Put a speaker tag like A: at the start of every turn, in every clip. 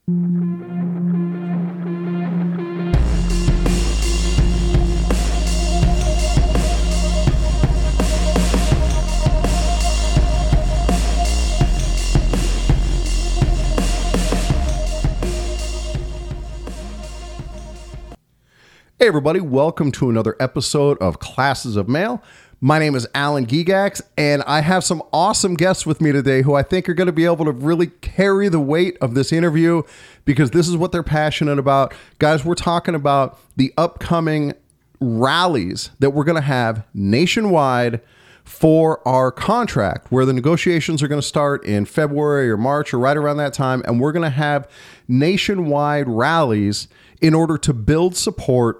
A: Hey everybody, welcome to another episode of Classes of Mail. My name is Alan Gigax, and I have some awesome guests with me today who I think are going to be able to really carry the weight of this interview because this is what they're passionate about. Guys, we're talking about the upcoming rallies that we're going to have nationwide for our contract, where the negotiations are going to start in February or March or right around that time, and we're going to have nationwide rallies in order to build support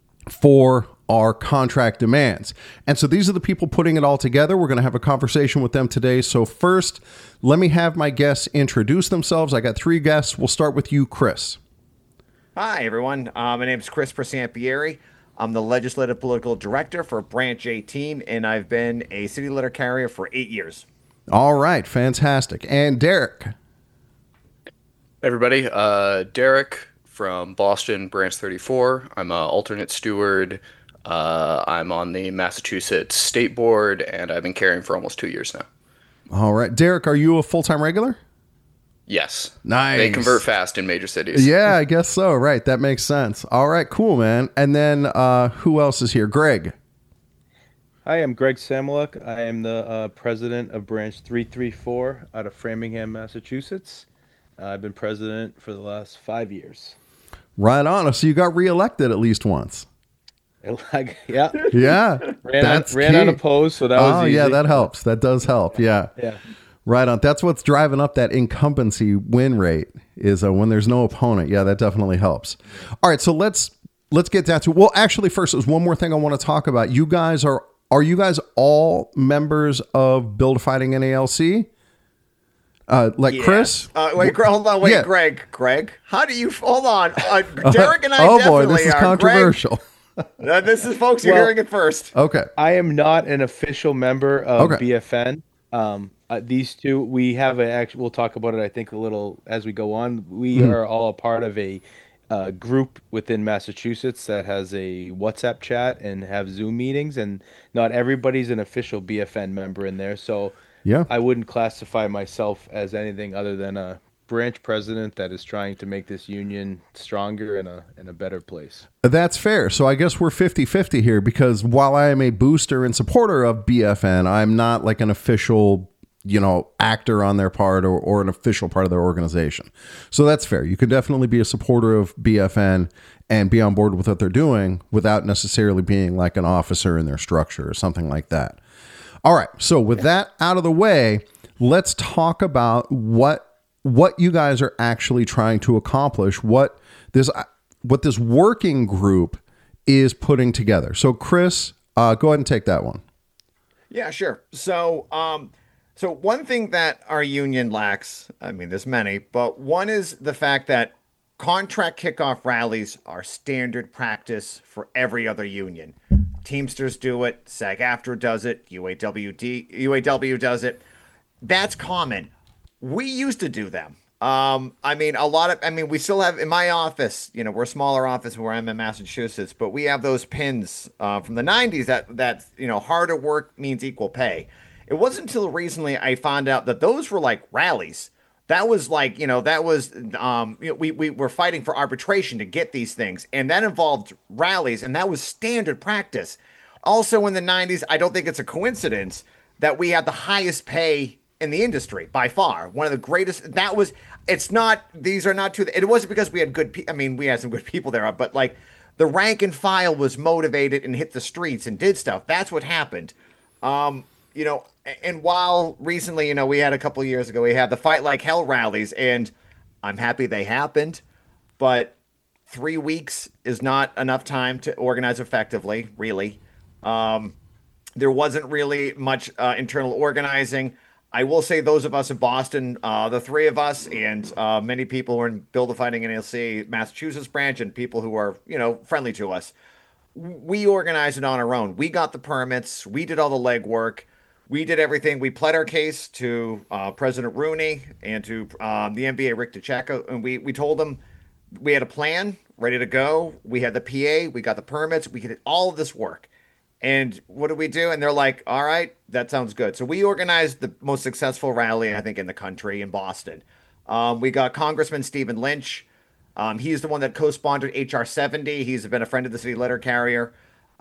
A: for our contract demands. And so these are the people putting it all together. We're going to have a conversation with them today. So first, let me have my guests introduce themselves. I got three guests. We'll start with you, Chris.
B: Hi, everyone. My name is Chris Presampieri. I'm the Legislative Political Director for Branch 18, and I've been a city letter carrier for 8 years.
A: All right, fantastic. And Derek.
C: Hey everybody, Derek from Boston, Branch 34. I'm an alternate steward. I'm on the Massachusetts State Board, and I've been carrying for almost 2 years now.
A: All right. Derek, are you a full-time regular?
C: Yes.
A: Nice.
C: They convert fast in major cities.
A: Yeah, I guess so. Right. That makes sense. All right, cool, man. And then who else is here? Greg.
D: Hi, I'm Greg Samoluk. I am the president of Branch 334 out of Framingham, Massachusetts. I've been president for the last 5 years.
A: Right on. So you got reelected at least once.
D: Yeah.
A: Yeah.
D: ran unopposed, so that was easy.
A: Yeah, that helps. That does help. Yeah.
D: Yeah.
A: Right on. That's what's driving up that incumbency win rate is when there's no opponent. Yeah, that definitely helps. All right, so let's get down to, well, actually first, there's one more thing I want to talk about. You guys are you guys all members of Build Fighting NALC?
B: Yes.
A: Chris?
B: Wait, hold on. Wait,
A: Yeah.
B: Greg, how do you, hold on. Derek and I
A: oh
B: definitely
A: boy, this is
B: are.
A: controversial.
B: Greg, this is, folks, you're hearing it first.
A: Okay.
D: I am not an official member of
A: Okay.
D: BFN. These two, we have we'll talk about it, I think, a little as we go on. We are all a part of a group within Massachusetts that has a WhatsApp chat and have Zoom meetings, and not everybody's an official BFN member in there. So
A: Yeah.
D: I wouldn't classify myself as anything other than a branch president that is trying to make this union stronger and a better place.
A: That's fair. So I guess we're 50-50 here because while I am a booster and supporter of BFN, I'm not like an official, actor on their part or an official part of their organization. So that's fair. You can definitely be a supporter of BFN and be on board with what they're doing without necessarily being like an officer in their structure or something like that. All right. So with that out of the way, let's talk about what you guys are actually trying to accomplish, what this working group is putting together. So Chris, go ahead and take that one.
B: Yeah, sure. So one thing that our union lacks, I mean, there's many, but one is the fact that contract kickoff rallies are standard practice for every other union. Teamsters do it, SAG-AFTRA does it, UAW does it. That's common. We used to do them. We still have in my office, we're a smaller office where I'm in Massachusetts, but we have those pins from the 90s that harder work means equal pay. It wasn't until recently I found out that those were like rallies. That was like, we were fighting for arbitration to get these things, and that involved rallies, and that was standard practice. Also in the 90s, I don't think it's a coincidence that we had the highest pay in the industry by far. One of the greatest. These are not two. It wasn't because we had we had some good people there, but like the rank and file was motivated and hit the streets and did stuff. That's what happened. And while recently, we had a couple of years ago, we had the Fight Like Hell rallies, and I'm happy they happened, but 3 weeks is not enough time to organize effectively, really. There wasn't really much internal organizing. I will say those of us in Boston, the three of us and many people who are in Build the Fighting NALC Massachusetts branch and people who are, friendly to us, we organized it on our own. We got the permits. We did all the legwork. We did everything. We pled our case to President Rooney and to the NBA Rick DeCecco, and we told them we had a plan ready to go. We had the PA, we got the permits, we did all of this work. And what did we do? And they're like, all right, that sounds good. So we organized the most successful rally, I think, in the country in Boston. We got Congressman Stephen Lynch. He's the one that co-sponsored HR 70. He's been a friend of the city letter carrier.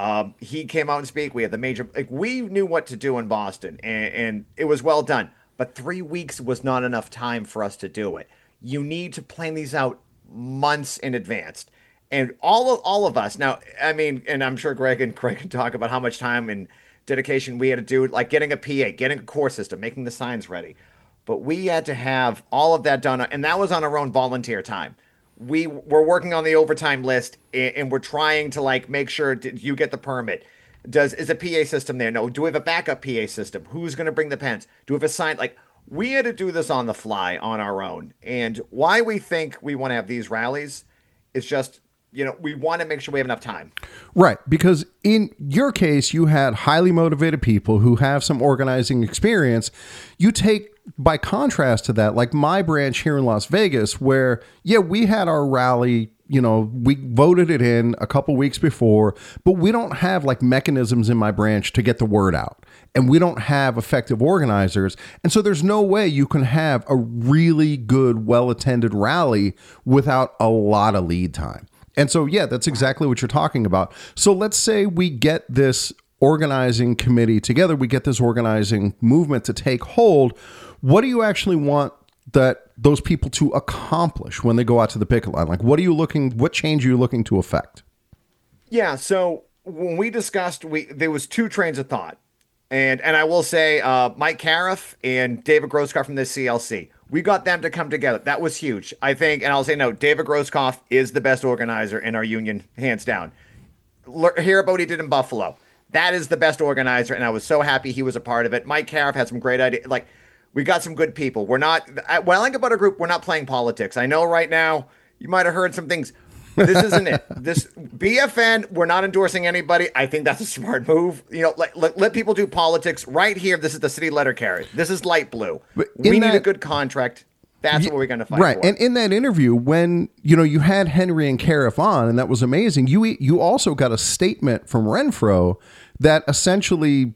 B: He came out and speak. We had the major, like, we knew what to do in Boston, and it was well done. But 3 weeks was not enough time for us to do it. You need to plan these out months in advance. And all of us now, I mean, and I'm sure Greg and Craig can talk about how much time and dedication we had to do, like getting a PA, getting a core system, making the signs ready. But we had to have all of that done, and that was on our own volunteer time. We were working on the overtime list, and we're trying to like make sure you get the permit. Is a PA system there? No. Do we have a backup PA system? Who's going to bring the pens? Do we have a sign? Like, we had to do this on the fly on our own. And why we think we want to have these rallies is just, we want to make sure we have enough time.
A: Right. Because in your case, you had highly motivated people who have some organizing experience. You take, by contrast to that, like my branch here in Las Vegas, where, we had our rally, we voted it in a couple weeks before, but we don't have like mechanisms in my branch to get the word out. And we don't have effective organizers. And so there's no way you can have a really good, well-attended rally without a lot of lead time. And so, that's exactly what you're talking about. So let's say we get this organizing committee together, we get this organizing movement to take hold. What do you actually want those people to accomplish when they go out to the picket line? Like, what change are you looking to affect?
B: Yeah. So when we discussed, there was two trains of thought. And I will say, Mike Cariff and David Grosskopf from the CLC, we got them to come together. That was huge, I think. And I'll say, no, David Grosskopf is the best organizer in our union, hands down. Hear about what he did in Buffalo. That is the best organizer, and I was so happy he was a part of it. Mike Cariff had some great ideas. Like, we got some good people. What I like about our group, we're not playing politics. I know right now you might have heard some things. This isn't it. This BFN, we're not endorsing anybody. I think that's a smart move. Let people do politics right here. This is the city letter carrier. This is light blue. We need a good contract. That's what we're going to fight
A: right.
B: for.
A: And in that interview, when you had Henry and Cariff on, and that was amazing, you also got a statement from Renfro that essentially,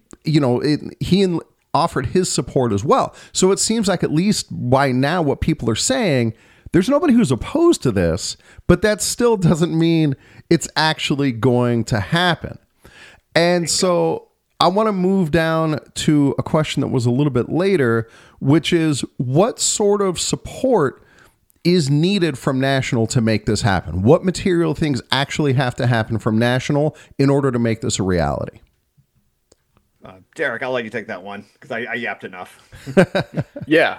A: he offered his support as well. So it seems like, at least by now, what people are saying, there's nobody who's opposed to this, but that still doesn't mean it's actually going to happen. And so I want to move down to a question that was a little bit later, which is, what sort of support is needed from National to make this happen? What material things actually have to happen from National in order to make this a reality?
B: Derek, I'll let you take that one because I yapped enough.
C: Yeah.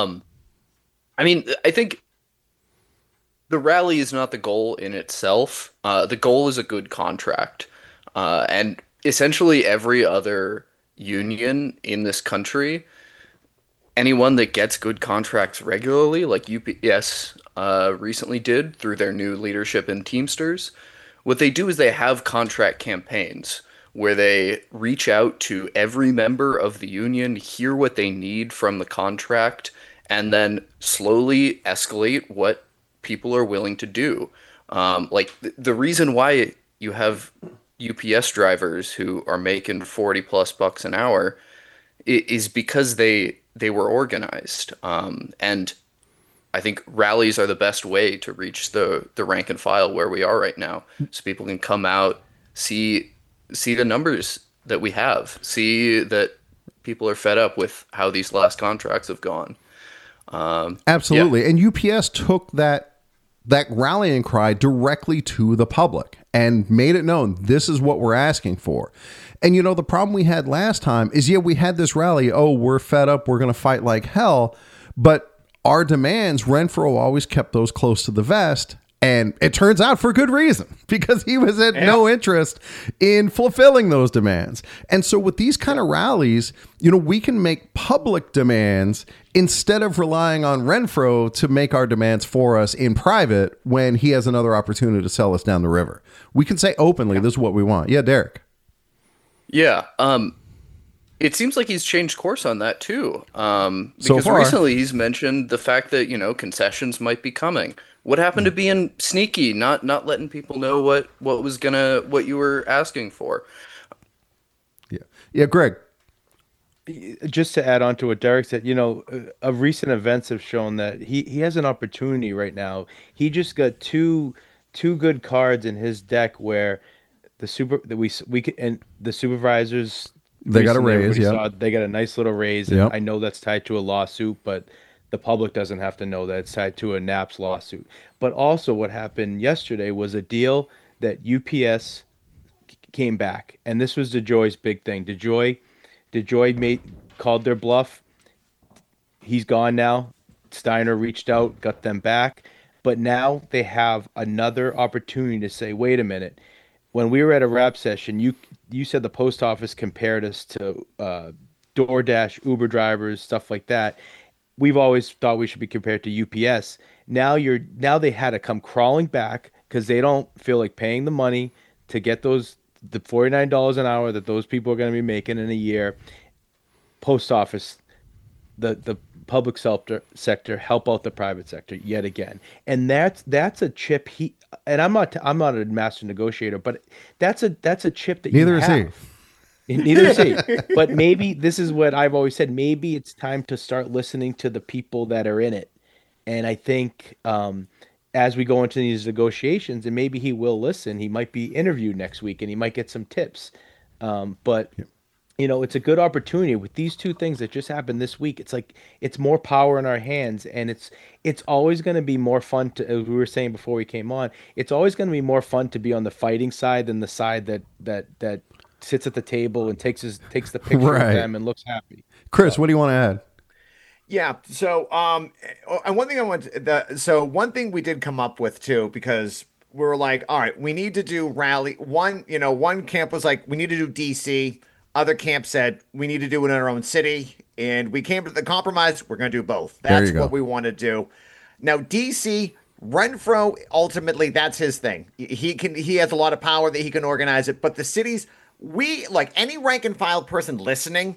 C: I mean, I think the rally is not the goal in itself. The goal is a good contract. And essentially every other union in this country, anyone that gets good contracts regularly, like UPS recently did through their new leadership in Teamsters, what they do is they have contract campaigns where they reach out to every member of the union, hear what they need from the contract, and then slowly escalate what people are willing to do. Like the reason why you have UPS drivers who are making 40 plus bucks an hour is because they were organized. And I think rallies are the best way to reach the rank and file where we are right now. So people can come out, see the numbers that we have, see that people are fed up with how these last contracts have gone.
A: Absolutely. Yeah. And UPS took that rallying cry directly to the public and made it known, this is what we're asking for. And the problem we had last time is, we had this rally. Oh, we're fed up. We're going to fight like hell. But our demands, Renfro always kept those close to the vest. And it turns out for good reason, because he was at no interest in fulfilling those demands. And so with these kind of rallies, we can make public demands instead of relying on Renfro to make our demands for us in private when he has another opportunity to sell us down the river. We can say openly, this is what we want. Yeah, Derek.
C: Yeah. It seems like he's changed course on that too.
A: So
C: Because
A: far.
C: recently he's mentioned the fact that, concessions might be coming. What happened to being sneaky, not letting people know what you were asking for?
A: Yeah. Yeah, Greg.
D: Just to add on to what Derek said, recent events have shown that he has an opportunity right now. He just got two good cards in his deck where the super that we could, and the supervisors
A: They got a
D: recently,
A: raise,
D: everybody
A: yeah.
D: saw they got a nice little raise, and
A: Yep.
D: I know that's tied to a lawsuit, but the public doesn't have to know that it's tied to a NAPS lawsuit. But also, what happened yesterday was a deal that UPS came back, and this was DeJoy's big thing. DeJoy made called their bluff. He's gone now. Steiner reached out, got them back, but now they have another opportunity to say, "Wait a minute." When we were at a rap session, you said the post office compared us to DoorDash, Uber drivers, stuff like that. We've always thought we should be compared to UPS. Now they had to come crawling back because they don't feel like paying the money to get the $49 an hour that those people are going to be making in a year. Post office, the public sector help out the private sector yet again, and that's a chip he and I'm not a master negotiator, but that's a chip that
A: Neither
D: you
A: is
D: have. Neither is he. But maybe this is what I've always said. Maybe it's time to start listening to the people that are in it. And I think as we go into these negotiations, and maybe he will listen, he might be interviewed next week and he might get some tips. But it's a good opportunity with these two things that just happened this week. It's like it's more power in our hands, and it's always going to be more fun to, as we were saying before we came on, it's always going to be more fun to be on the fighting side than the side that sits at the table and takes the picture
A: Right.
D: of them and looks happy.
A: Chris, what do you want to add?
B: Yeah. So, and one thing we did come up with too, because we were like, all right, we need to do rally. One camp was like, we need to do DC. Other camp said we need to do it in our own city, and we came to the compromise. We're going to do both.
A: There
B: That's
A: you go.
B: what we want to do. Now, DC Renfro, ultimately, that's his thing. He has a lot of power that he can organize it. But the cities, we like any rank and file person listening,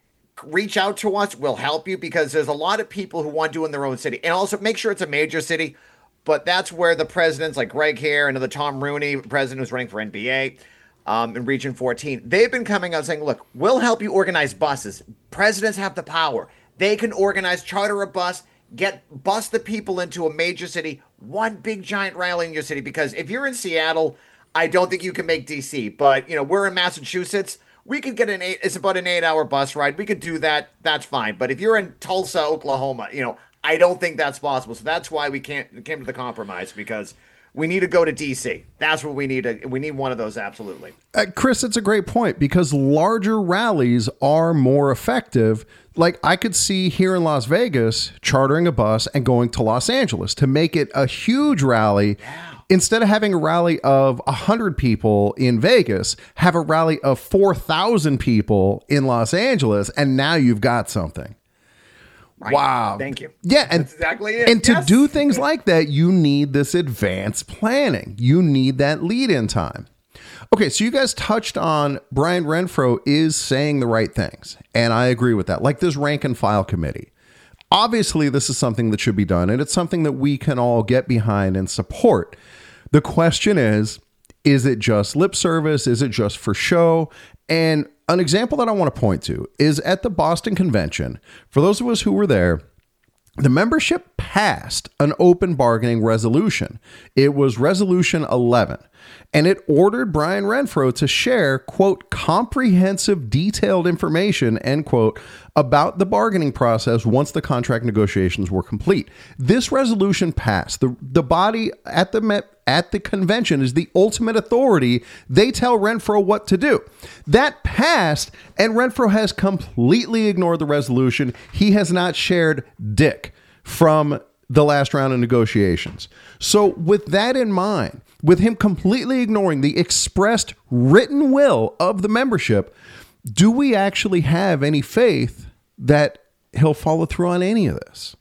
B: reach out to us. We'll help you because there's a lot of people who want to do it in their own city. And also make sure it's a major city. But that's where the presidents like Greg Hare, another Tom Rooney, president who's running for NBA in Region 14, they've been coming out saying, look, we'll help you organize buses. Presidents have the power. They can organize, charter a bus, bus the people into a major city, one big giant rally in your city. Because if you're in Seattle, I don't think you can make DC. But, we're in Massachusetts. We could get it's about an 8-hour bus ride. We could do that. That's fine. But if you're in Tulsa, Oklahoma, I don't think that's possible. So that's why we came to the compromise, because we need to go to DC. That's what we need. We need one of those. Absolutely.
A: Chris, it's a great point because larger rallies are more effective. Like I could see here in Las Vegas chartering a bus and going to Los Angeles to make it a huge rally. Yeah. Instead of having a rally of 100 people in Vegas, have a rally of 4,000 people in Los Angeles, and now you've got something.
B: Right.
A: Wow.
B: Thank you.
A: Yeah. And
B: that's exactly it.
A: And to do things like that, you need this advanced planning. You need that lead in time. Okay. So you guys touched on Brian Renfro is saying the right things. And I agree with that. Like this rank and file committee. Obviously, this is something that should be done. And it's something that we can all get behind and support. The question is it just lip service? Is it just for show? And an example that I want to point to is at the Boston Convention. For those of us who were there, the membership passed an open bargaining resolution. It was Resolution 11, and it ordered Brian Renfro to share, quote, comprehensive, detailed information, end quote, about the bargaining process once the contract negotiations were complete. This resolution passed. The body at the convention is the ultimate authority. They tell Renfro what to do. That passed, and Renfro has completely ignored the resolution. He has not shared dick from the last round of negotiations. So with that in mind, with him completely ignoring the expressed written will of the membership, do we actually have any faith that he'll follow through on any of this?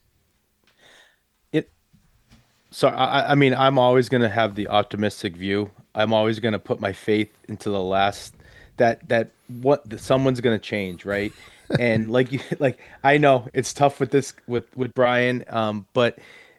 D: So I mean, I'm always going to have the optimistic view. I'm always going to put my faith into the last that someone's gonna change, right? And like I know it's tough with this with Brian, but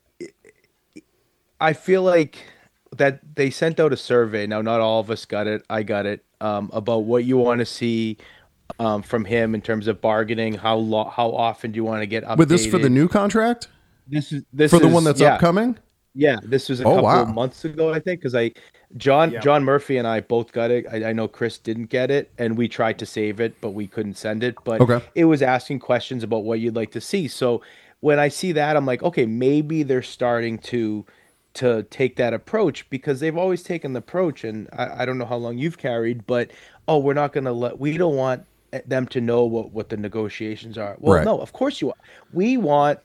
D: I feel like that they sent out a survey. Now, not all of us got it. I got it, about what you want to see from him in terms of bargaining. How often do you want to get updated?
A: But this for the new contract?
D: This
A: For the
D: is
A: one that's
D: yeah.
A: upcoming?
D: Yeah, this was a
A: Oh,
D: couple
A: wow.
D: of months ago, I think, because John Murphy and I both got it. I know Chris didn't get it, and we tried to save it, but we couldn't send it. But
A: Okay.
D: it was asking questions about what you'd like to see. So when I see that, I'm like, okay, maybe they're starting to take that approach, because they've always taken the approach, and I don't know how long you've carried, but we don't want them to know what the negotiations are. Well,
A: Right.
D: no, of course you want. We want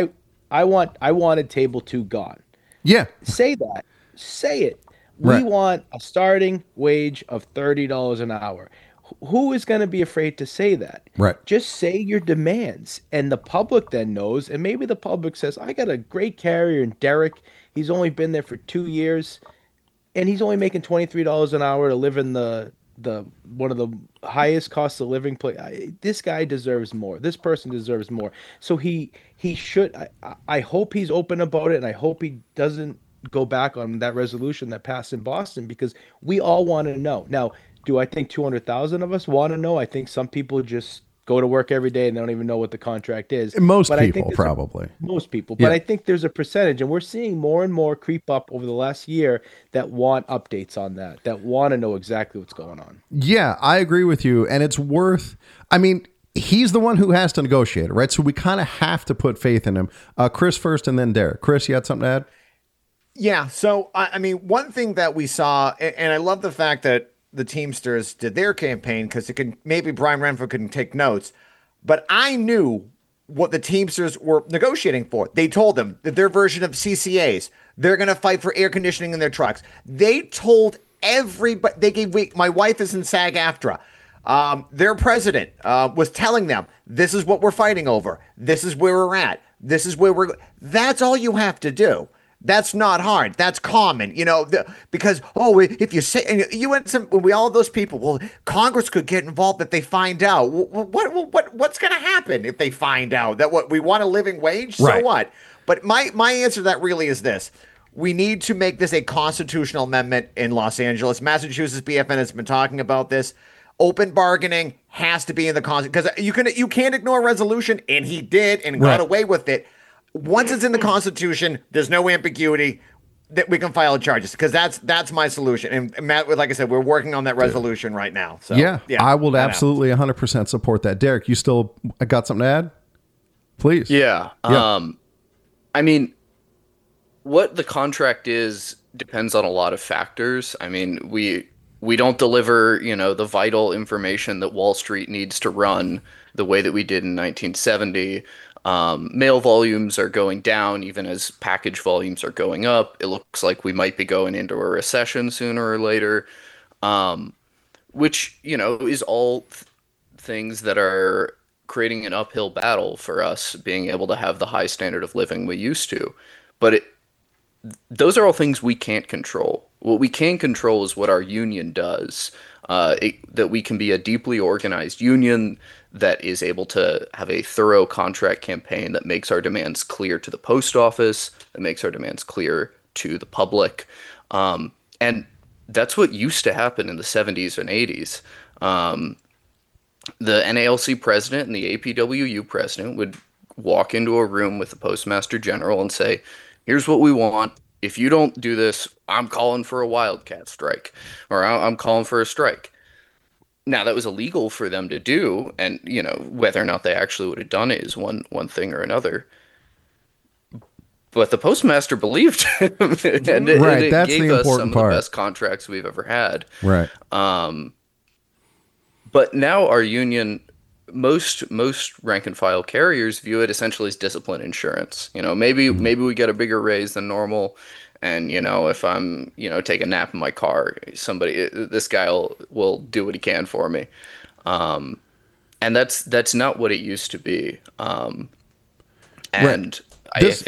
D: I wanted table two gone.
A: Yeah.
D: Say that. Say it. We
A: Right.
D: want a starting wage of $30 an hour. Who is going to be afraid to say that?
A: Right.
D: Just say your demands, and the public then knows. And maybe the public says, "I got a great carrier in Derek. He's only been there for 2 years, and he's only making $23 an hour to live in the one of the highest cost of living place. This guy deserves more. This person deserves more." So he should. I hope he's open about it, and I hope he doesn't go back on that resolution that passed in Boston, because we all want to know. Now, do I think 200,000 of us want to know? I think some people just go to work every day and they don't even know what the contract is.
A: Most
D: But I think
A: people,
D: there's
A: probably.
D: most people,
A: Yeah.
D: but I think there's a percentage, and we're seeing more and more creep up over the last year, that want updates on that want to know exactly what's going on.
A: Yeah, I agree with you. And it's worth, I mean, he's the one who has to negotiate it, right? So we kind of have to put faith in him. Chris first and then Derek. Chris, you had something to add?
B: Yeah. So, I mean, one thing that we saw, and I love the fact that the Teamsters did their campaign, because maybe Brian Renfro couldn't take notes, but I knew what the Teamsters were negotiating for. They told them that their version of CCAs, they're going to fight for air conditioning in their trucks. They told everybody, my wife is in SAG-AFTRA. Their president was telling them, this is what we're fighting over. This is where we're at. This is where that's all you have to do. That's not hard. That's common, because, if you say, and you went we all those people, well, Congress could get involved if they find out. What's going to happen if they find out that we want a living wage? So
A: Right.
B: what? But my answer to that really is this. We need to make this a constitutional amendment in Los Angeles. Massachusetts BFN has been talking about this. Open bargaining has to be in the Constitution, because you can't ignore a resolution, and he did and
A: Right.
B: got away with it. Once it's in the Constitution, there's no ambiguity that we can file charges, because that's my solution. And Matt, like I said, we're working on that resolution right now. So
A: Yeah, I will
B: that
A: absolutely 100% support that. Derek, you still got something to add? Please.
C: Yeah.
A: Yeah.
C: I mean, what the contract is depends on a lot of factors. I mean, we don't deliver, the vital information that Wall Street needs to run the way that we did in 1970. Mail volumes are going down even as package volumes are going up. It looks like we might be going into a recession sooner or later, which, is all things that are creating an uphill battle for us being able to have the high standard of living we used to. But those are all things we can't control. What we can control is what our union does. That we can be a deeply organized union that is able to have a thorough contract campaign that makes our demands clear to the post office, that makes our demands clear to the public. And that's what used to happen in the 70s and 80s. The NALC president and the APWU president would walk into a room with the postmaster general and say, here's what we want. If you don't do this, I'm calling for a wildcat strike, or I'm calling for a strike. Now, that was illegal for them to do, and whether or not they actually would have done it is one thing or another. But the postmaster believed him, and
A: Right,
C: it
A: that's
C: gave
A: the
C: us
A: important
C: some of
A: part.
C: the best contracts we've ever had.
A: Right.
C: But now our union, most rank and file carriers view it essentially as discipline insurance. Maybe we get a bigger raise than normal, and if I'm take a nap in my car, this guy will do what he can for me, and that's not what it used to be. And
A: Right.
C: I think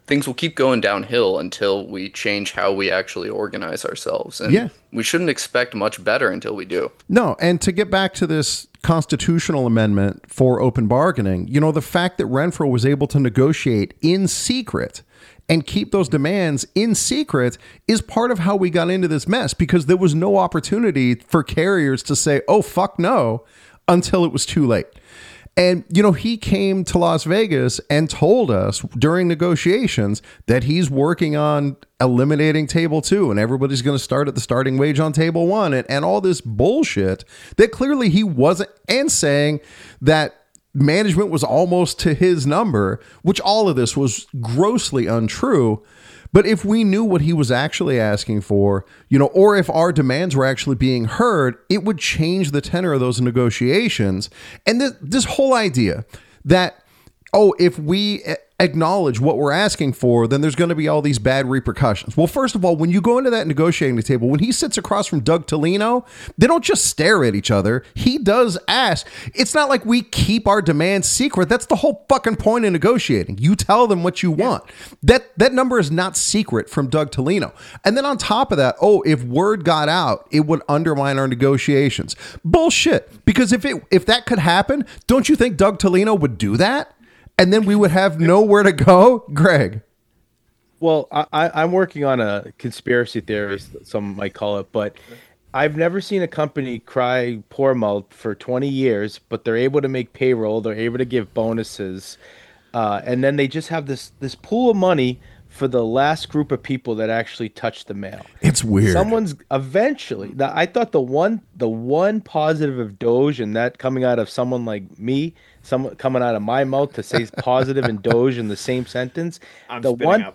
C: things will keep going downhill until we change how we actually organize ourselves. And
A: Yeah.
C: we shouldn't expect much better until we do.
A: No, and to get back to this constitutional amendment for open bargaining, the fact that Renfro was able to negotiate in secret and keep those demands in secret is part of how we got into this mess, because there was no opportunity for carriers to say, oh, fuck no, until it was too late. And, he came to Las Vegas and told us during negotiations that he's working on eliminating table 2 and everybody's going to start at the starting wage on table 1 and all this bullshit that clearly he wasn't, and saying that management was almost to his number, which all of this was grossly untrue. But if we knew what he was actually asking for, or if our demands were actually being heard, it would change the tenor of those negotiations. And this whole idea that, if we acknowledge what we're asking for, then there's going to be all these bad repercussions. Well, first of all, when you go into that negotiating table, when he sits across from Doug Tolino, they don't just stare at each other. He does ask. It's not like we keep our demands secret. That's the whole fucking point of negotiating. You tell them what you want. That number is not secret from Doug Tolino. And then on top of that, if word got out, it would undermine our negotiations. Bullshit. Because if that could happen, don't you think Doug Tolino would do that? And then we would have nowhere to go? Greg.
D: Well, I'm working on a conspiracy theory, some might call it, but I've never seen a company cry poor mouth for 20 years, but they're able to make payroll, they're able to give bonuses, and then they just have this pool of money for the last group of people that actually touch the mail.
A: It's weird.
D: Someone's eventually. I thought the one positive of Doge, and that coming out of someone like me, someone coming out of my mouth to say positive and Doge in the same sentence. The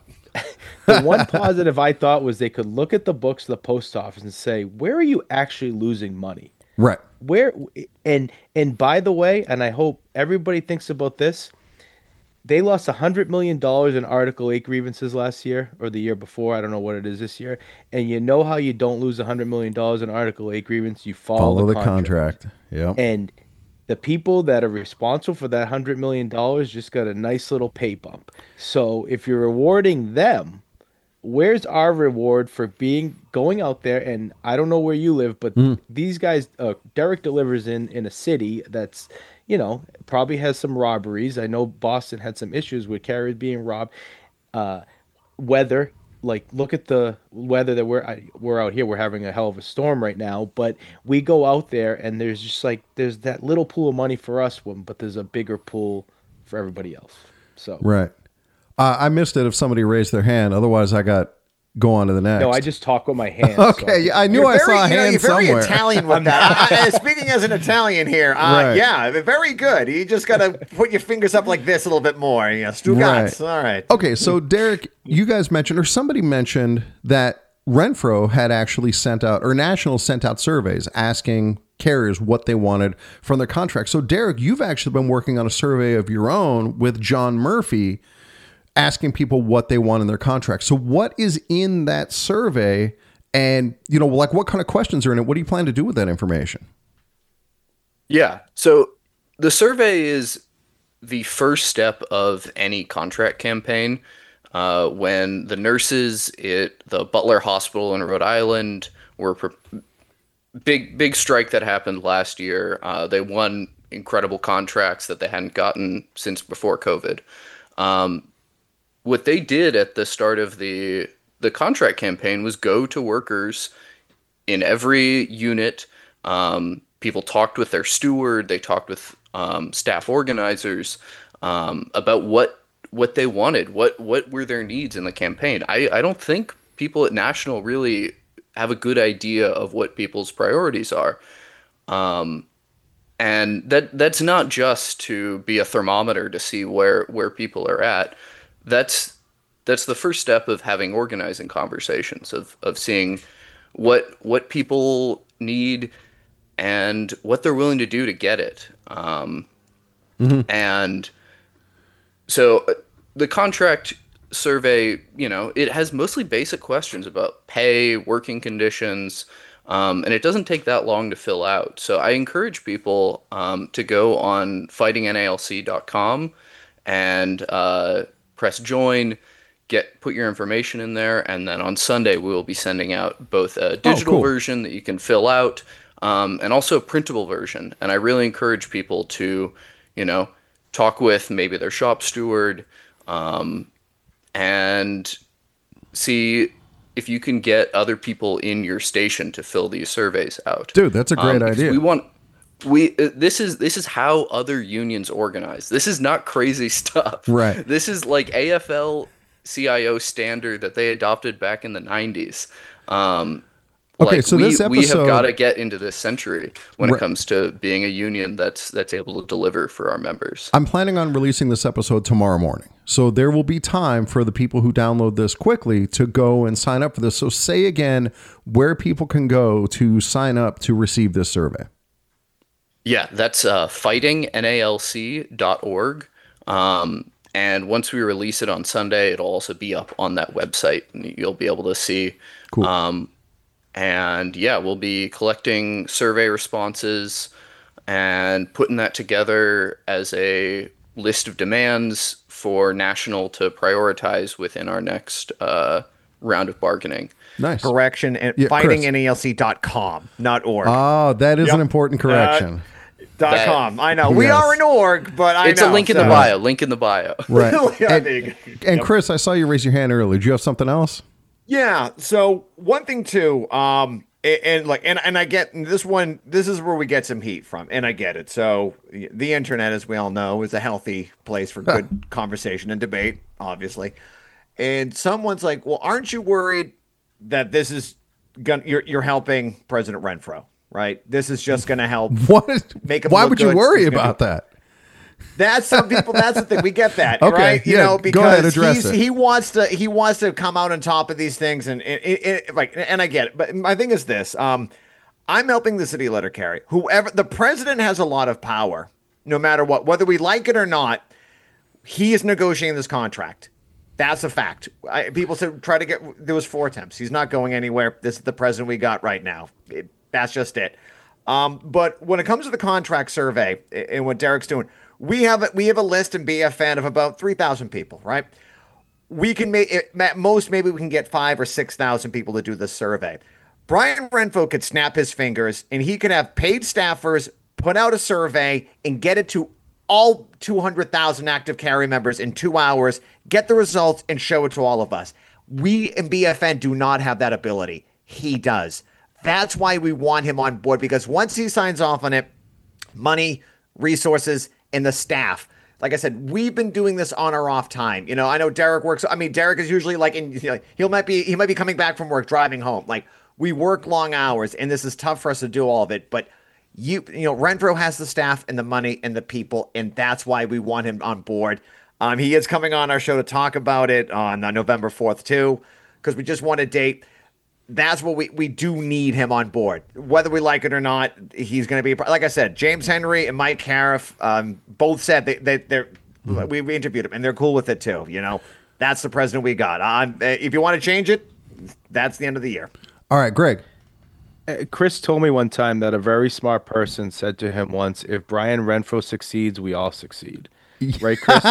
D: one positive I thought was they could look at the books of the post office and say, where are you actually losing money?
A: Right.
D: Where and by the way, and I hope everybody thinks about this, they lost $100 million in Article 8 grievances last year or the year before. I don't know what it is this year. And you know how you don't lose $100 million in Article 8 grievance? You follow the contract.
A: Yeah.
D: And the people that are responsible for that $100 million just got a nice little pay bump. So if you're rewarding them, where's our reward for going out there? And I don't know where you live, but these guys, Derek delivers in a city that's, probably has some robberies. I know Boston had some issues with carriers being robbed. Weather, look at the weather that we're out here. We're having a hell of a storm right now, but we go out there and there's just there's that little pool of money for us, but there's a bigger pool for everybody else. So
A: right. I missed it if somebody raised their hand. Otherwise, I got go on to the next.
D: No, I just talk with my hands.
A: Okay,
D: so
A: I knew I saw a hand
B: you're very
A: somewhere.
B: Italian with that. Speaking as an Italian here,
A: Right.
B: yeah, very good. You just got to put your fingers up like this a little bit more. Stugats.
A: Right.
B: All right.
A: Okay, so Derek, you guys mentioned, or somebody mentioned that Renfro had actually sent out, or National sent out surveys asking carriers what they wanted from their contract. So Derek, you've actually been working on a survey of your own with John Murphy, asking people what they want in their contract. So what is in that survey, and what kind of questions are in it? What do you plan to do with that information?
C: Yeah. So the survey is the first step of any contract campaign. When the nurses at the Butler Hospital in Rhode Island were big strike that happened last year, they won incredible contracts that they hadn't gotten since before COVID. What they did at the start of the contract campaign was go to workers in every unit. People talked with their steward. They talked with staff organizers about what they wanted, what were their needs in the campaign. I don't think people at National really have a good idea of what people's priorities are. And that's not just to be a thermometer to see where people are at. That's the first step of having organizing conversations, of seeing what people need and what they're willing to do to get it. And so the contract survey, it has mostly basic questions about pay, working conditions, and it doesn't take that long to fill out. So I encourage people to go on fightingnalc.com and press join, put your information in there, and then on Sunday we will be sending out both a digital
A: cool.
C: version that you can fill out, and also a printable version. And I really encourage people to, talk with maybe their shop steward, and see if you can get other people in your station to fill these surveys out.
A: Dude, that's a great
C: Because
A: idea.
C: this is how other unions organize. This is not crazy stuff.
A: Right.
C: This is like AFL-CIO standard that they adopted back in the 90s.
A: Okay, so this
C: we
A: episode-
C: have got to get into this century when it comes to being a union that's able to deliver for our members.
A: I'm planning on releasing this episode tomorrow morning. So there will be time for the people who download this quickly to go and sign up for this. So say again where people can go to sign up to receive this survey.
C: Yeah, that's fightingnalc.org. And once we release it on Sunday, it'll also be up on that website, and you'll be able to see.
A: Cool.
C: And yeah, we'll be collecting survey responses and putting that together as a list of demands for National to prioritize within our next round of bargaining.
A: Nice.
B: Correction, and
A: Yeah, Chris.
B: fightingnalc.com, not org.
A: Oh, that is
B: Yep.
A: an important correction.
B: .com. I know. We
A: Yes.
B: are an org, but
C: It's a link in the bio. Link in the bio.
A: Right.
B: Yeah,
A: And,
B: there you go.
A: and Chris, I saw you raise your hand earlier. Do you have something else?
B: Yeah. So one thing too, and I get this one. This is where we get some heat from, and I get it. So the internet, as we all know, is a healthy place for good conversation and debate, obviously. And someone's like, "Well, aren't you worried that this is you're helping President Renfro, right? This is just going to help
A: What?
B: make him
A: Why
B: look
A: would you
B: good.
A: worry
B: He's gonna
A: about that?
B: That's some people. That's the thing. We get that,
A: Okay,
B: right? You
A: yeah,
B: know,
A: go
B: because
A: ahead, address it.
B: he wants to come out on top of these things, and I get it. But my thing is this: I'm helping the city letter carry. Whoever the president has a lot of power, no matter what, whether we like it or not. He is negotiating this contract. That's a fact. People said there was 4 attempts. He's not going anywhere. This is the president we got right now. That's just it. But when it comes to the contract survey and what Derek's doing, we have a list in BFN of about 3,000 people, right? We can at most maybe we can get 5,000 or 6,000 people to do this survey. Brian Renfro could snap his fingers and he could have paid staffers put out a survey and get it to all 200,000 active carry members in 2 hours, get the results and show it to all of us. We in BFN do not have that ability. He does. That's why we want him on board, because once he signs off on it, money, resources, and the staff. Like I said, we've been doing this on or off time. You know, I know Derek works. I mean, Derek is usually like he might be coming back from work, driving home. Like we work long hours, and this is tough for us to do all of it. But Renfro has the staff and the money and the people, and that's why we want him on board. He is coming on our show to talk about it on November 4th too, because we just want a date. That's what we do need him on board. Whether we like it or not, he's going to be, like I said, James Henry and Mike Cariff both said we interviewed him and they're cool with it too. You know, that's the president we got. If you want to change it, that's the end of the year.
A: All right, Greg.
D: Chris told me one time that a very smart person said to him once, if Brian Renfro succeeds, we all succeed. Right, Chris?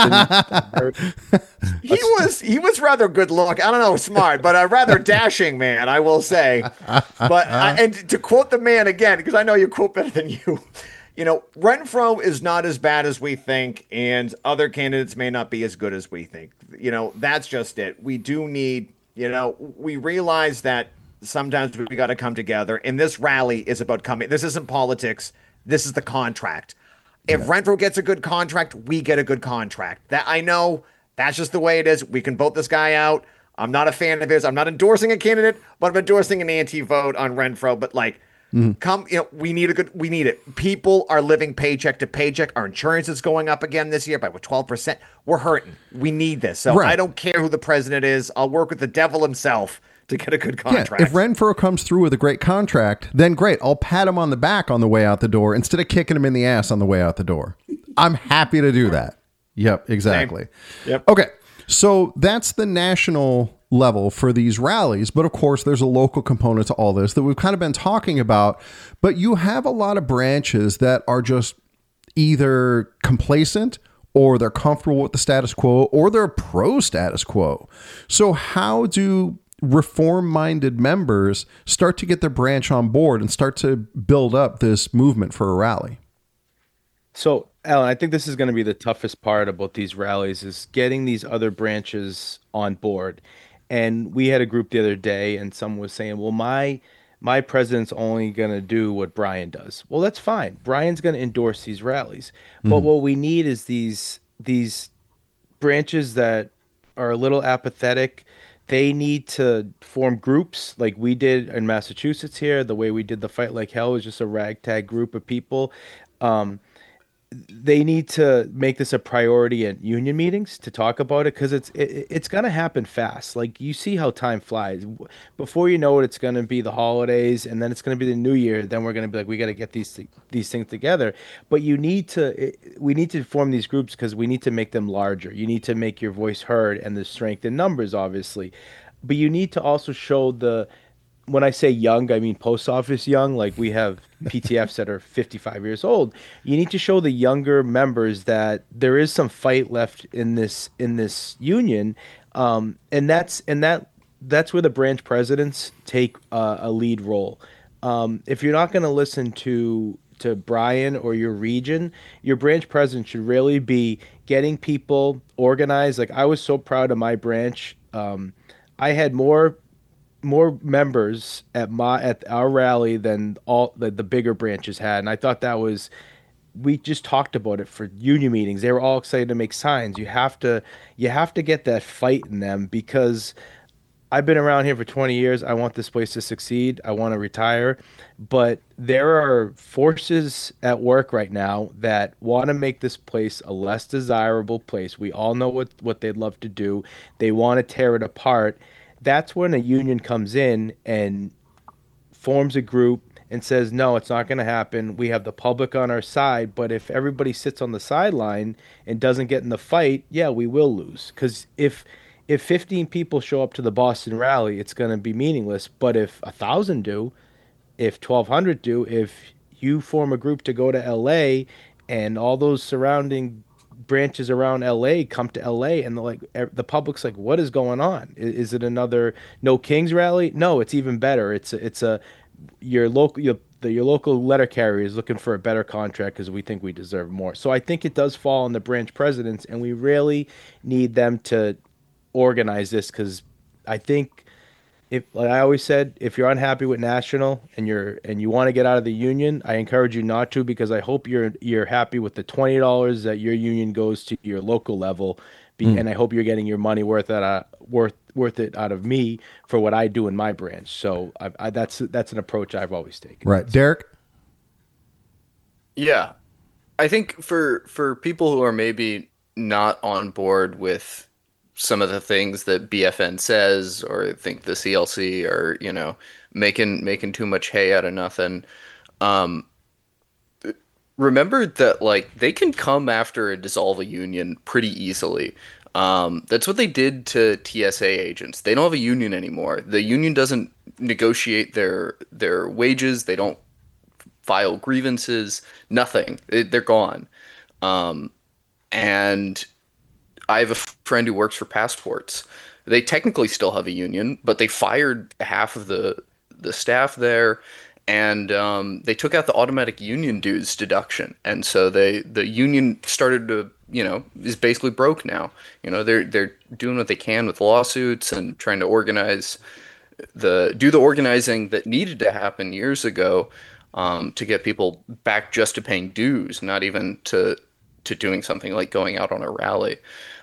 B: He was rather good look. I don't know, smart, but a rather dashing man, I will say. But and to quote the man again, because I know you quote better than you. You know, Renfro is not as bad as we think, and other candidates may not be as good as we think. You know, that's just it. We do need, we realize that sometimes we got to come together, and this rally is about coming. This isn't politics. This is the contract. If Renfro gets a good contract, we get a good contract. That I know that's just the way it is. We can vote this guy out. I'm not a fan of his. I'm not endorsing a candidate, but I'm endorsing an anti-vote on Renfro. But we need it. People are living paycheck to paycheck. Our insurance is going up again this year by 12%. We're hurting. We need this. So I don't care who the president is. I'll work with the devil himself to get a good contract.
A: Yeah, if Renfro comes through with a great contract, then great. I'll pat him on the back on the way out the door instead of kicking him in the ass on the way out the door. I'm happy to do that. Yep, exactly.
B: Same. Yep.
A: Okay, so that's the national level for these rallies. But of course, there's a local component to all this that we've kind of been talking about. But you have a lot of branches that are just either complacent or they're comfortable with the status quo, or they're pro status quo. So how do reform-minded members start to get their branch on board and start to build up this movement for a rally?
D: So, Alan, I think this is going to be the toughest part about these rallies is getting these other branches on board. And we had a group the other day, and someone was saying, "Well, my president's only going to do what Brian does." Well, that's fine. Brian's going to endorse these rallies, but what we need is these branches that are a little apathetic. They need to form groups like we did in Massachusetts here. The way we did the Fight Like Hell was just a ragtag group of people. Um, they need to make this a priority at union meetings to talk about it because it's going to happen fast. Like you see how time flies. Before you know it, it's going to be the holidays, and then it's going to be the new year. Then we're going to be like, we got to get these things together. But we need to form these groups because we need to make them larger. You need to make your voice heard, and the strength in numbers, obviously. But you need to also show when I say young, I mean post office young. Like we have PTFs that are 55 years old. You need to show the younger members that there is some fight left in this union, and that's where the branch presidents take a lead role. If you're not going to listen to Brian or your region, your branch president should really be getting people organized. Like I was so proud of my branch. I had more members at our rally than all the bigger branches had, and I thought that was, we just talked about it for union meetings. They were all excited to make signs. You have to get that fight in them because I've been around here for 20 years. I want this place to succeed. I want to retire, but there are forces at work right now that want to make this place a less desirable place. We all know what they'd love to do. They want to tear it apart. That's when a union comes in and forms a group and says, no, it's not going to happen. We have the public on our side. But if everybody sits on the sideline and doesn't get in the fight, yeah, we will lose. Because if 15 people show up to the Boston rally, it's going to be meaningless. But if 1,000 do, if 1,200 do, if you form a group to go to LA and all those surrounding branches around LA come to LA and the public's like, what is going on? Is it another No Kings rally? No, it's even better. Your local letter carrier is looking for a better contract because we think we deserve more. So I think it does fall on the branch presidents, and we really need them to organize this because I think, if, like I always said, if you're unhappy with national and you want to get out of the union, I encourage you not to, because I hope you're happy with the $20 that your union goes to your local level, and I hope you're getting your money worth it out of me for what I do in my branch. So that's an approach I've always taken.
A: Right, Derek.
C: Yeah, I think for people who are maybe not on board with some of the things that BFN says, or think the CLC are, making too much hay out of nothing. Remember that, like, they can come after and dissolve a union pretty easily. That's what they did to TSA agents. They don't have a union anymore. The union doesn't negotiate their wages. They don't file grievances. Nothing. They're gone. And I have a friend who works for Passports. They technically still have a union, but they fired half of the staff there, and they took out the automatic union dues deduction. And so the union started to, is basically broke now. They're doing what they can with lawsuits and trying to do the organizing that needed to happen years ago, to get people back just to paying dues, not even to doing something like going out on a rally.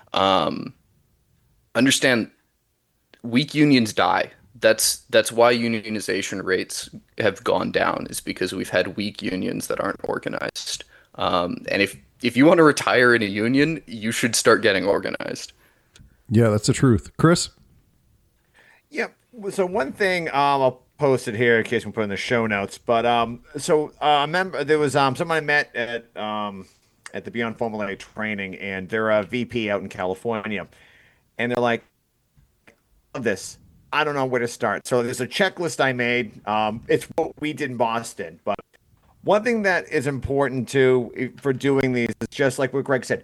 C: Understand, weak unions die. That's why unionization rates have gone down, is because we've had weak unions that aren't organized. And if you want to retire in a union, you should start getting organized.
A: Yeah, that's the truth. Chris?
B: Yeah. So one thing, I'll post it here in case we put it in the show notes. But I remember there was someone I met at the Beyond Formula training, and they're a VP out in California, and they're like, "Love this. I don't know where to start." So there's a checklist I made. It's what we did in Boston, but one thing that is important for doing these is just like what Greg said: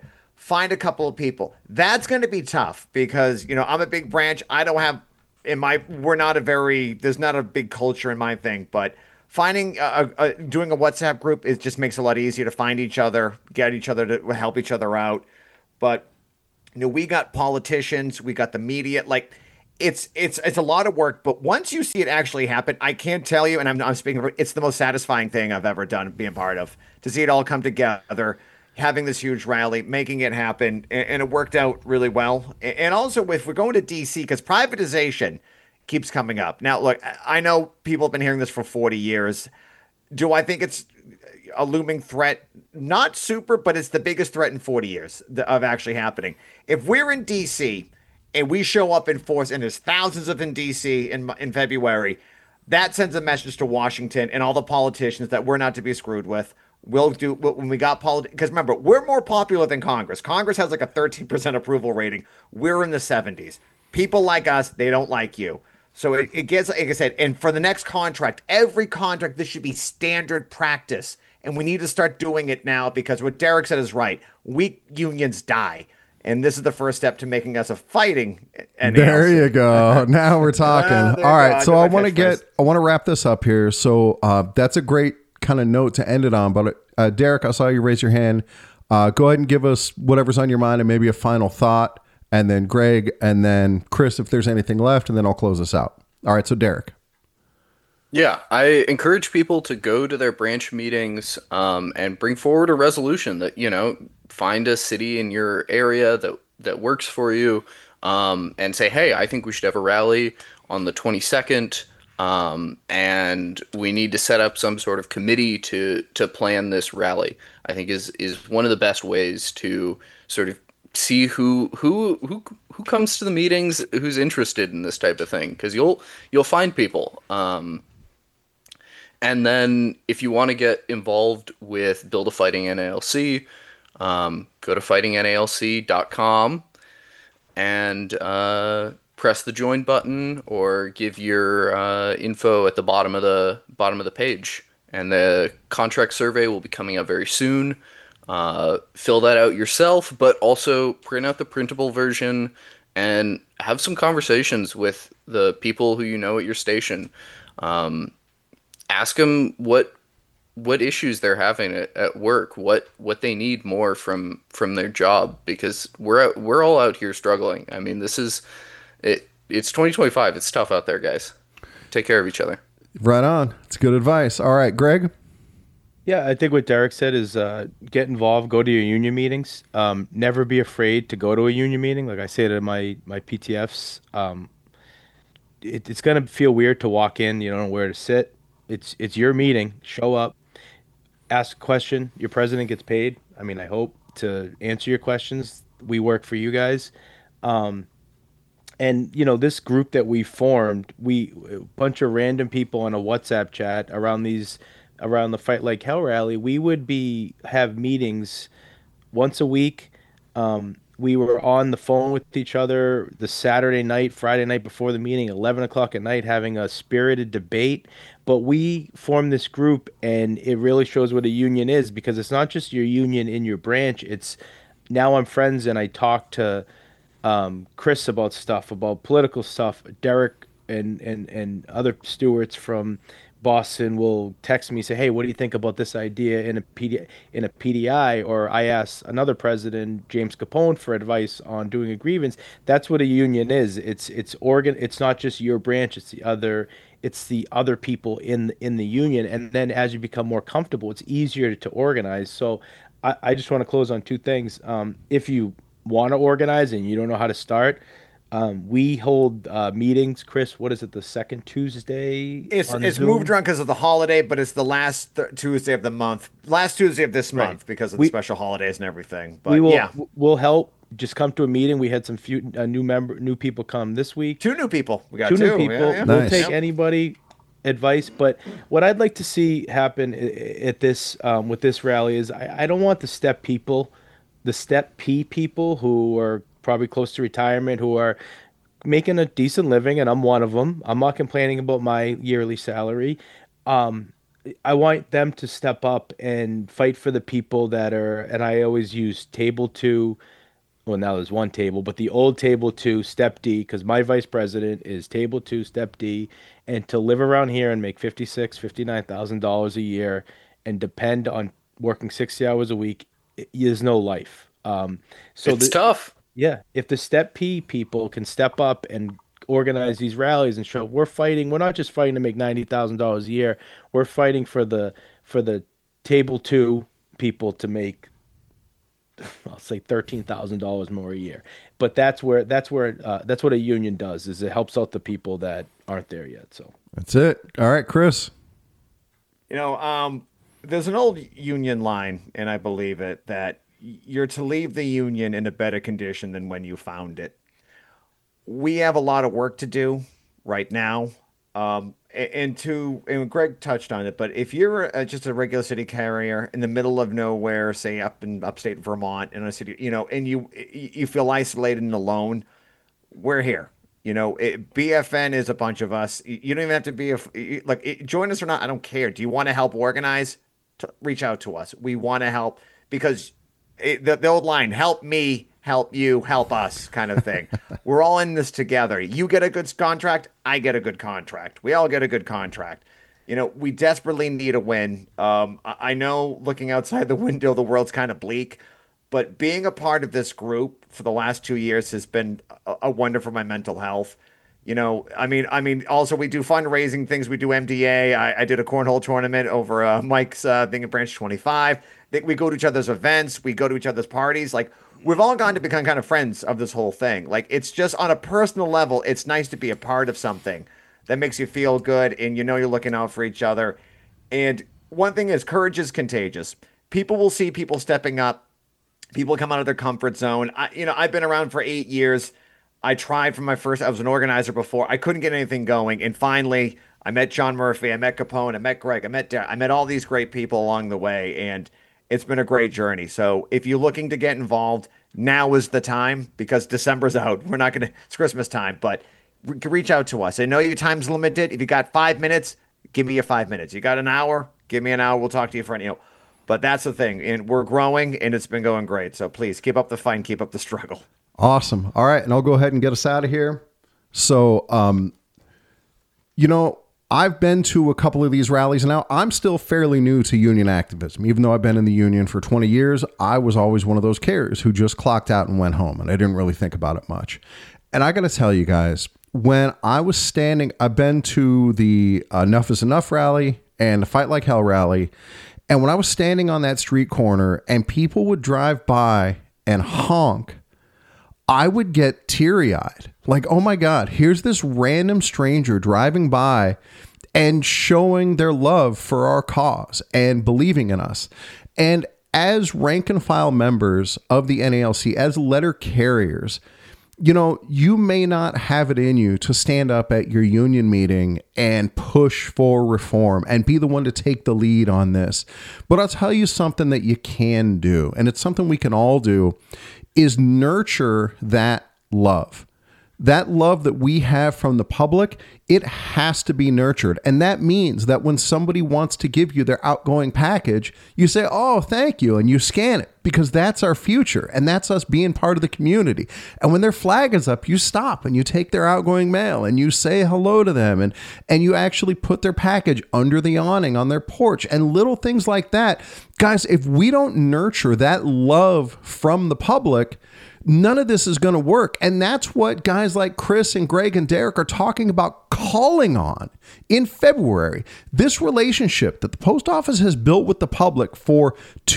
B: find a couple of people. That's going to be tough because, I'm a big branch. I don't have we're not there's not a big culture in my thing, but finding doing a WhatsApp group, it just makes it a lot easier to find each other, get each other to help each other out. But we got politicians, we got the media, like it's a lot of work, but once you see it actually happen, I can't tell you, and I'm speaking for, it's the most satisfying thing I've ever done, being part of, to see it all come together, having this huge rally, making it happen, and it worked out really well. And also, if we're going to DC, because privatization keeps coming up. Now, look, I know people have been hearing this for 40 years. Do I think it's a looming threat? Not super, but it's the biggest threat in 40 years of actually happening. If we're in DC and we show up in force, and there's thousands of in DC in February, that sends a message to Washington and all the politicians that we're not to be screwed with. We'll do when we got because remember, we're more popular than Congress. Congress has like a 13% approval rating. We're in the 70s. People like us, they don't like you. So it gets, like I said, and for the next contract, every contract, this should be standard practice. And we need to start doing it now because what Derek said is right. Weak unions die. And this is the first step to making us a fighting NALC.
A: There you go. Now we're talking. All right. So I want to wrap this up here. So that's a great kind of note to end it on. But Derek, I saw you raise your hand. Go ahead and give us whatever's on your mind and maybe a final thought. And then Greg, and then Chris, if there's anything left, and then I'll close us out. All right, so Derek.
C: Yeah, I encourage people to go to their branch meetings and bring forward a resolution that, find a city in your area that works for you, and say, hey, I think we should have a rally on the 22nd, and we need to set up some sort of committee to plan this rally. I think is one of the best ways to sort of see who comes to the meetings, who's interested in this type of thing, because you'll find people. And then if you want to get involved with Build a Fighting NALC, go to fightingnalc.com and press the join button, or give your info at the bottom of the page. And the contract survey will be coming up very soon. Fill that out yourself, but also print out the printable version and have some conversations with the people who at your station. Ask them what issues they're having at work, what they need more from their job, because we're all out here struggling. I mean, this is it. It's 2025. It's tough out there, guys. Take care of each other.
A: Right on. It's good advice. All right, Greg.
D: Yeah, I think what Derek said is get involved, go to your union meetings. Never be afraid to go to a union meeting. Like I say to my PTFs, it's going to feel weird to walk in. You don't know where to sit. It's your meeting. Show up, ask a question. Your president gets paid. I mean, I hope to answer your questions. We work for you guys. And, this group that we formed, a bunch of random people in a WhatsApp chat around the Fight Like Hell rally, we would have meetings once a week. We were on the phone with each other the Saturday night, Friday night before the meeting, 11 o'clock at night, having a spirited debate. But we formed this group, and it really shows what a union is, because it's not just your union in your branch. It's now I'm friends, and I talk to Chris about political stuff. Derek and other stewards from Boston will text me, say, hey, what do you think about this idea in a PDI? Or I ask another president, James Capone, for advice on doing a grievance. That's what a union is. It's not just your branch, it's the other people in the union. And then as you become more comfortable, it's easier to organize. So I just want to close on two things. If you want to organize and you don't know how to start, we hold meetings. Chris, what is it? The second Tuesday?
B: It's moved around because of the holiday, but it's the last Tuesday of the month, last Tuesday of this month, because of the special holidays and everything. But
D: we'll help. Just come to a meeting. We had some few new people come this week.
B: 2 new people. We got
D: two
B: 2
D: new people.
B: Yeah.
D: We'll take anybody advice, but what I'd like to see happen at this with this rally is I don't want the Step P people who are probably close to retirement, who are making a decent living, and I'm one of them. I'm not complaining about my yearly salary. I want them to step up and fight for the people that are, and I always use table two. Well, now there's one table, but the old table two, step D, because my vice president is table two, step D, and to live around here and make $59,000 a year and depend on working 60 hours a week, there's no life. So
C: It's tough.
D: yeah, if the step P people can step up and organize these rallies and show we're fighting, we're not just fighting to make $90,000 a year, we're fighting for the table two people to make, I'll say $13,000 more a year. But that's what a union does, is it helps out the people that aren't there yet. So
A: That's it. All right, Chris.
B: There's an old union line, and I believe it, that you're to leave the union in a better condition than when you found it. We have a lot of work to do right now. And Greg touched on it, but if you're just a regular city carrier in the middle of nowhere, say up in upstate Vermont, in a city, and you feel isolated and alone, we're here. BFN is a bunch of us. You don't even have to be join us or not. I don't care. Do you want to help organize? Reach out to us. We want to help, because the old line, help me, help you, help us kind of thing. We're all in this together. You get a good contract. I get a good contract. We all get a good contract. We desperately need a win. I know looking outside the window, the world's kind of bleak, but being a part of this group for the last 2 years has been a wonder for my mental health. Also we do fundraising things. We do MDA. I did a cornhole tournament over Mike's thing at Branch 25. We go to each other's events. We go to each other's parties. Like, we've all gone to become kind of friends of this whole thing. Like, it's just on a personal level, it's nice to be a part of something that makes you feel good, and you're looking out for each other. And one thing is, courage is contagious. People will see people stepping up. People come out of their comfort zone. I've been around for 8 years. I tried from I was an organizer before. I couldn't get anything going. And finally, I met John Murphy. I met Capone. I met Greg. I met Darren. I met all these great people along the way. And it's been a great journey. So if you're looking to get involved, now is the time, because December's out. It's Christmas time, but reach out to us. I know your time's limited. If you got 5 minutes, give me your 5 minutes. You got an hour, give me an hour. We'll talk to you for but that's the thing. And we're growing, and it's been going great. So please keep up the fight and keep up the struggle.
A: Awesome. All right. And I'll go ahead and get us out of here. So, I've been to a couple of these rallies now. I'm still fairly new to union activism. Even though I've been in the union for 20 years, I was always one of those carriers who just clocked out and went home, and I didn't really think about it much. And I got to tell you guys, when I was standing, I've been to the Enough is Enough rally and the Fight Like Hell rally. And when I was standing on that street corner and people would drive by and honk, I would get teary-eyed. Like, oh my God, here's this random stranger driving by and showing their love for our cause and believing in us. And as rank and file members of the NALC, as letter carriers, you may not have it in you to stand up at your union meeting and push for reform and be the one to take the lead on this. But I'll tell you something that you can do, and it's something we can all do, is nurture that love. That love that we have from the public, it has to be nurtured. And that means that when somebody wants to give you their outgoing package, you say, oh, thank you. And you scan it, because that's our future. And that's us being part of the community. And when their flag is up, you stop and you take their outgoing mail and you say hello to them. And you actually put their package under the awning on their porch and little things like that. Guys, if we don't nurture that love from the public, none of this is going to work. And that's what guys like Chris and Greg and Derek are talking about calling on in February. This relationship that the post office has built with the public for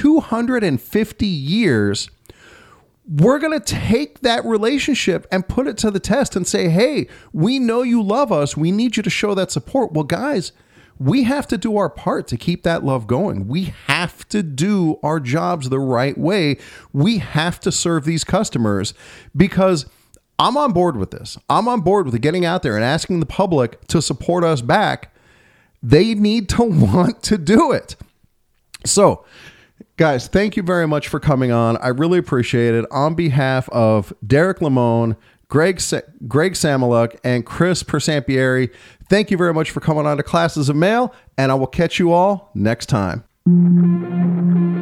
A: 250 years, we're going to take that relationship and put it to the test and say, hey, we know you love us. We need you to show that support. Well, guys, we have to do our part to keep that love going. We have to do our jobs the right way. We have to serve these customers, because I'm on board with this. I'm on board with getting out there and asking the public to support us back. They need to want to do it. So, guys, thank you very much for coming on. I really appreciate it. On behalf of Derek Lamone, Greg Samoluk, and Chris Persampieri, Thank you very much for coming on to Classes of Mail, and I will catch you all next time.